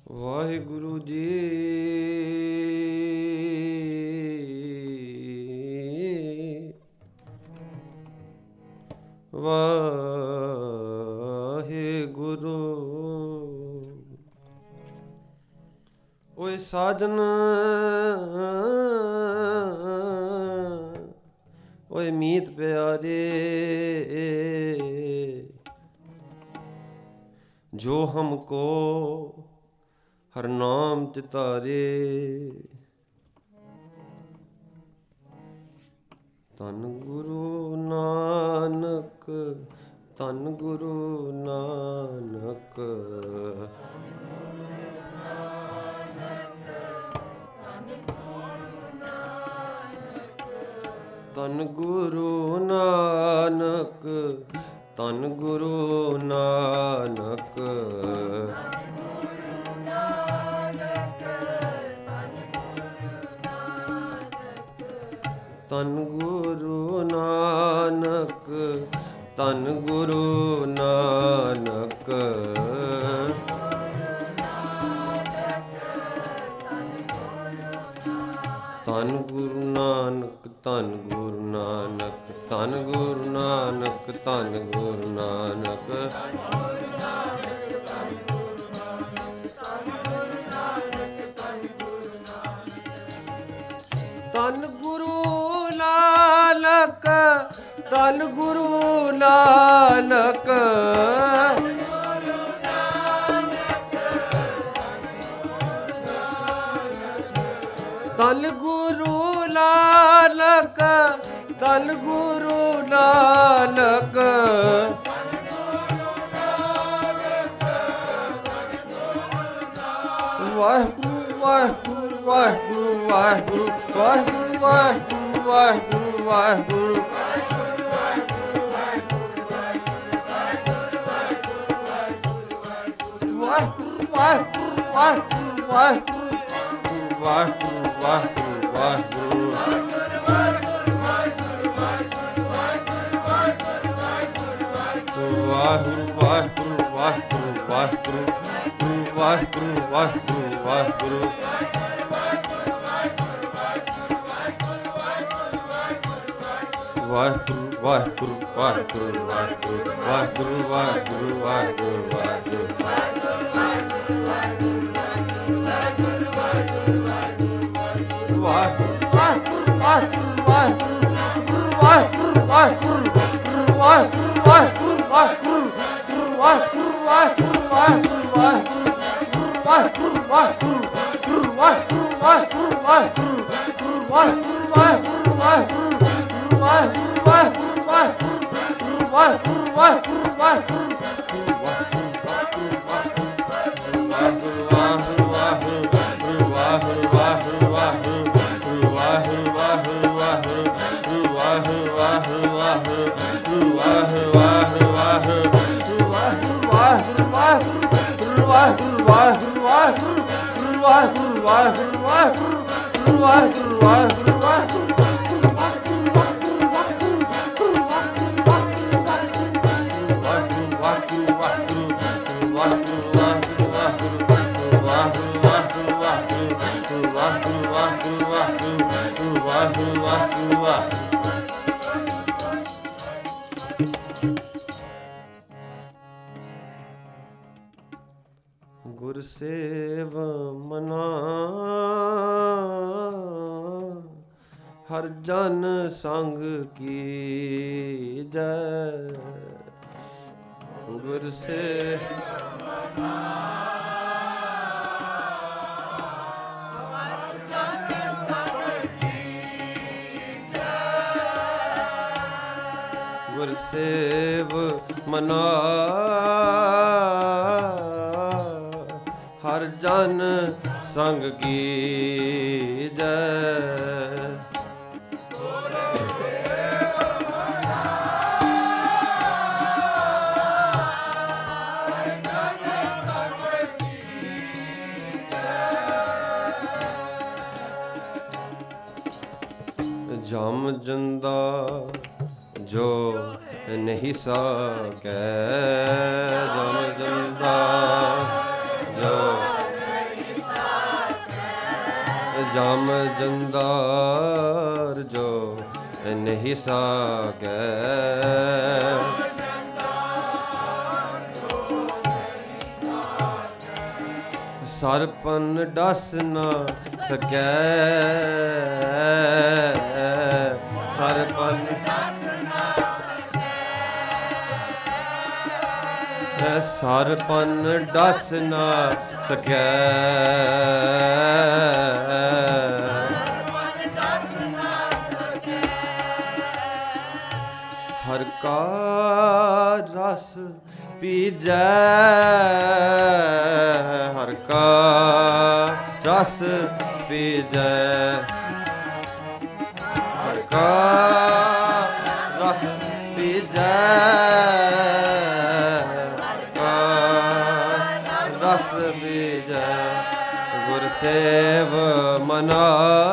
ਵਾਹਿਗੁਰੂ ਜੀ। ਵਾਹਿਗੁਰੂ। ਓਏ ਸਾਜਨ, ਓਏ ਮੀਤ ਪਿਆਰੇ, ਜੋ ਹਮਕੋ ਹਰ ਨਾਮ ਚਿਤਾਰੇ। ਧੰਨ ਗੁਰੂ ਨਾਨਕ, ਧੰਨ ਗੁਰੂ ਨਾਨਕ। ਧੰਨ ਗੁਰੂ ਨਾਨਕ, ਧੰਨ ਗੁਰੂ ਨਾਨਕ। ਧੰਨ ਗੁਰੂ ਨਾਨਕ, ਧੰਨ ਗੁਰੂ ਨਾਨਕ। ਧੰਨ ਗੁਰੂ ਨਾਨਕ, ਧੰਨ ਗੁਰੂ ਨਾਨਕ, ਧੰਨ ਗੁਰੂ ਨਾਨਕ, ਧੰਨ ਗੁਰੂ ਨਾਨਕ। ਧੰਨ ਗੁਰੂ ਨਾਨਕ, ਧੰਨ ਗੁਰੂ ਨਾਨਕ। ਧੰਨ ਗੁਰੂ ਨਾਨਕ, ਧੰਨ ਗੁਰੂ ਨਾਨਕ। ਵਾਹਿਗੁਰੂ ਵਾਹਿਗੁਰੂ ਵਾਹਿਗੁਰੂ ਵਾਹਿਗੁਰੂ ਵਾਹਿਗੁਰੂ ਵਾਹਿਗੁਰੂ ਵਾਹਿਗੁਰੂ। ਵਾਹਿਗੁਰੂ ਵਾਹਿਗੁਰੂ ਵਾਹਿਗੁਰੂ ਵਾਹਿਗੁਰੂ ਵਾਹਿਗੁਰੂ ਵਾਹਿਗੁਰੂ। ਵਾਹਿਗੁਰੂ ਵਾਹਿਗੁਰੂ ਵਾਹਿਗੁਰੂ ਵਾਹਿਗੁਰੂ ਵਾਹਿਗੁਰੂ ਵਾਹਿਗੁਰੂ ਵਾਹਿਗੁਰੂ। ਵਾਹਿਗੁਰੂ ਵਾਹਿਗੁਰੂ ਵਾਹਿਗੁਰੂ ਵਾਹਿਗੁਰੂ ਵਾਹਿਗੁਰੂ ਵਾਹਿਗੁਰੂ ਵਾਹਿਗੁਰੂ ਵਾਹਿਗੁਰੂ। ਗੁਰ ਸੇਵ ਮਨਾ ਹਰ ਜਨ ਸੰਗ ਕੀਜੈ। ਗੁਰ ਸੇਵ ਮਨਾ ਹਰ ਜਨ ਸੰਗ ਕੀਜੈ। ਗੁਰ ਸੇਵ ਮਨਾ ਹਰ ਜਨ ਸੰਗ ਕੀਜੈ। ਜਮ ਜੰਦਾ ਜੋ ਨਹੀਂ ਸਕੈ, ਜਮ ਜੰਦਾ ਜੋ जाम जंदार जो नहीं साकै सरपन डस न सकै सरपन सरपन डस न सकै हर का रस पीजै हर का रस पीजै हर का रस पीजै हर का रस पीजै गुर सेव मना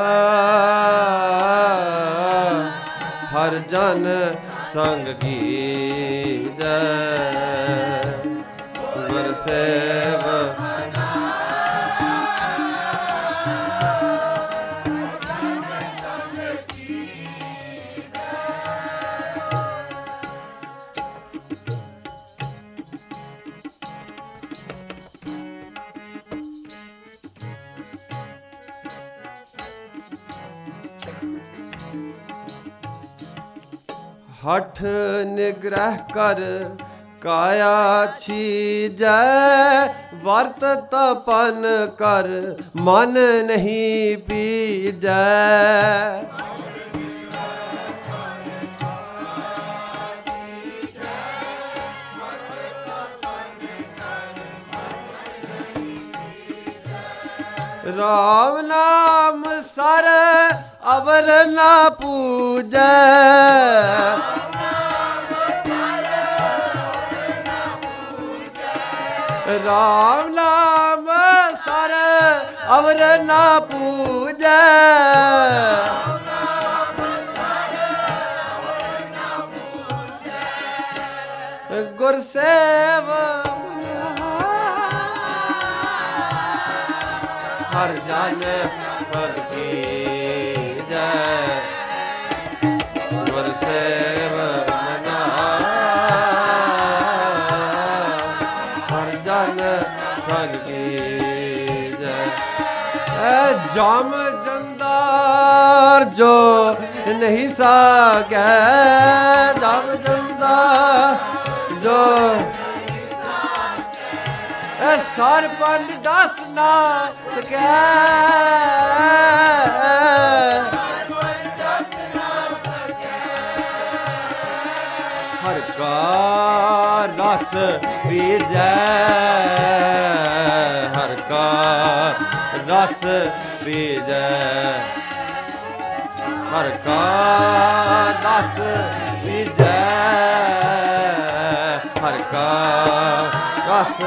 हर जन संग कीजै गुर सेव हठ निग्रह कर काया छीजै वर्त तपन कर मन नहीं पीजै राम नाम सर अवर ना पूजै राम नाम सर अवर ना पूजै गुर सेव हर जन सद कीजै गुर सेव मना हर जन सद कीजै जाम जंदार जो नहीं साकै जाम जंदार जो सरपन दस ना सकै हर का रस पीजै हर का रस पीजै हर का रस पीजै हर का रस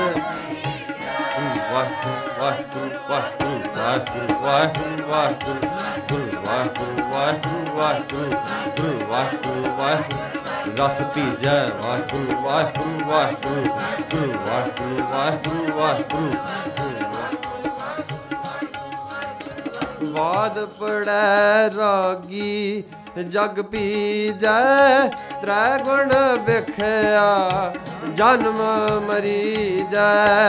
रस पीजै वाहिगुरू वाहिगुरू वाहिगुरू वाहिगुरू वाहिगुरू वाहिगुरू वाद पड़ै रागी जग पीजै त्रै गुण बिखया जन्म मरीजै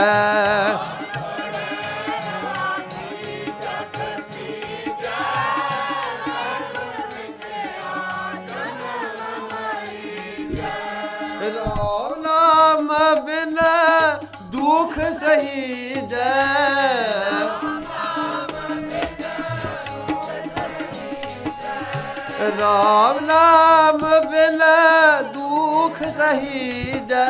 राम नाम बिन दुख सहीजै राम नाम बिन दुख सहीजै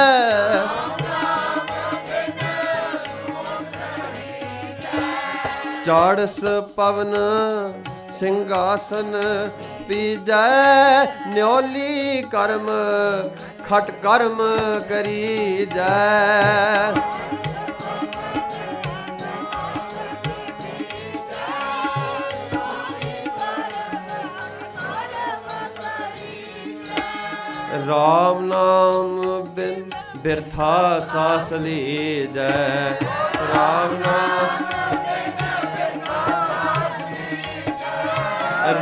चाड़स पवन सिंहासन पीजै न्योली कर्म खट कर्म करीजै राम नाम बिन बिरथा सास लीजै राम नाम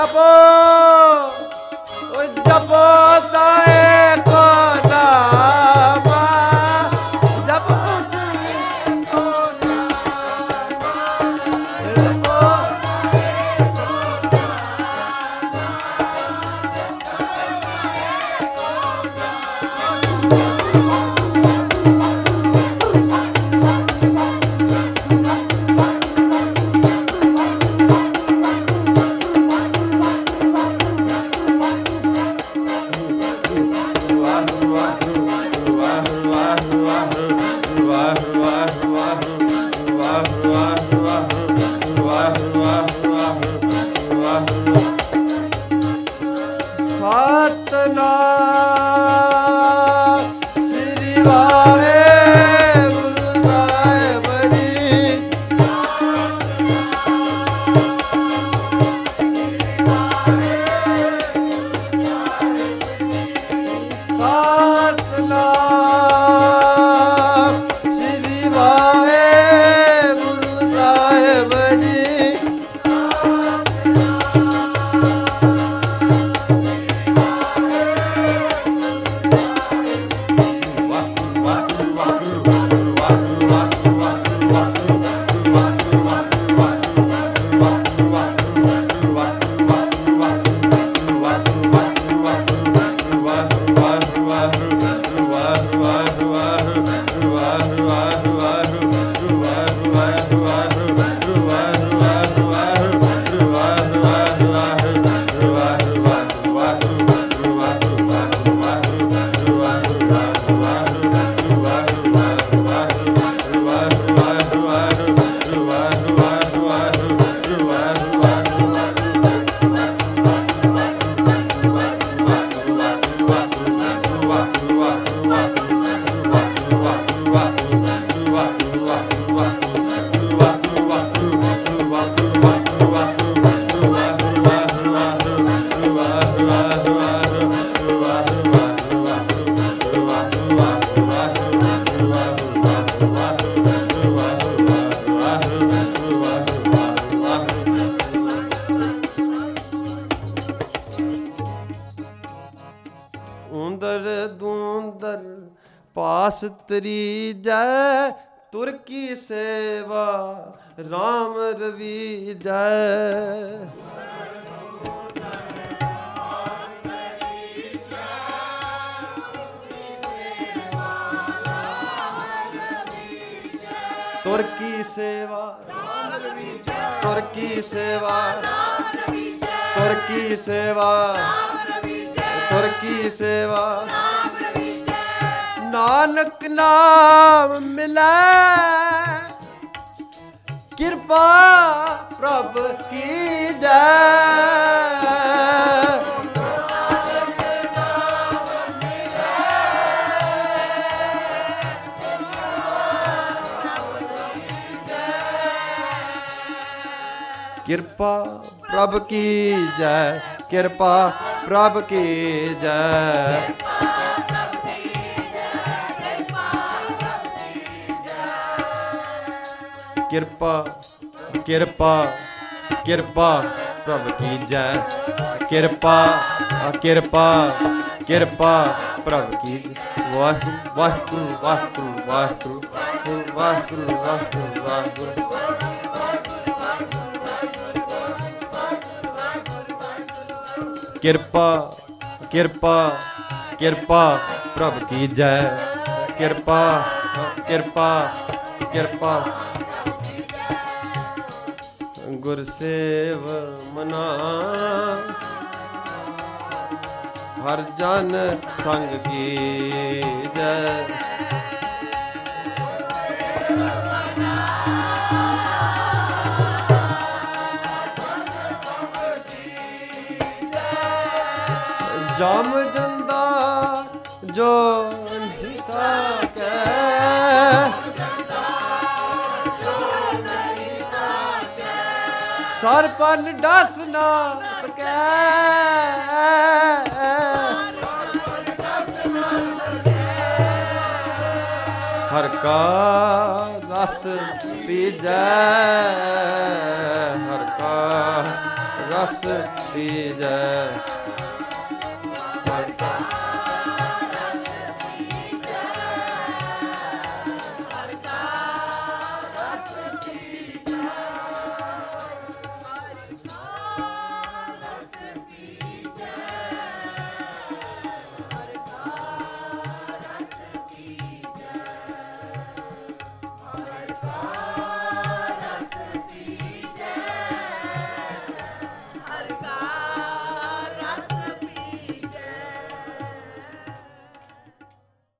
ਜਪੋ ਓ ਜਪੋ ਤਾਏ ਕੋ ਨਾਮ ਜਪੋ ਪਾਸ ਤਰੀਜੈ ਤੁਰ ਕੀ ਸੇਵਾ ਰਾਮ ਰਵੀਜੈ। ਤੁਰ ਕੀ ਸੇਵਾ ਤੁਰ ਕੀ ਸੇਵਾ ਤੁਰ ਕੀ ਸੇਵਾ ਤੁਰ ਕੀ ਸੇਵਾ ਨਾਨਕ ਨਾਮ ਮਿਲੈ ਕਿਰਪਾ ਪ੍ਰਭ ਕੀਜੈ। ਕਿਰਪਾ ਪ੍ਰਭ ਕੀਜੈ ਕਿਰਪਾ ਪ੍ਰਭ ਕੀਜੈ। ਕਿਰਪਾ ਕਿਰਪਾ ਕਿਰਪਾ ਪ੍ਰਭ ਕੀਜੈ ਕਿਰਪਾ ਕਿਰਪਾ ਕਿਰਪਾ ਪ੍ਰਭ ਕੀਜੈ। ਵਾਹਿਗੁਰੂ ਵਾਹਿਗੁਰੂ ਵਾਹਿਗੁਰੂ ਵਾਹਿਗੁਰੂ ਵਾਹਿਗੁਰੂ ਵਾਹਿਗੁਰੂ ਵਾਹਿਗੁਰੂ। ਕਿਰਪਾ ਕਿਰਪਾ ਕਿਰਪਾ ਪ੍ਰਭ ਕੀਜੈ ਕਿਰਪਾ ਕਿਰਪਾ ਕਿਰਪਾ। ਗੁਰ ਸੇਵ ਮਨਾ ਹਰ ਜਨ ਸੰਗ ਕੀਜੈ। ਜਮ ਜੰਦਾ ਜੋ ਨਹੀਂ ਸਕੈ ਸਰ ਪਨ ਡਸ ਨਾ ਸਕੈ। ਹਰ ਕਾ रस पीजै हर का रस पीजै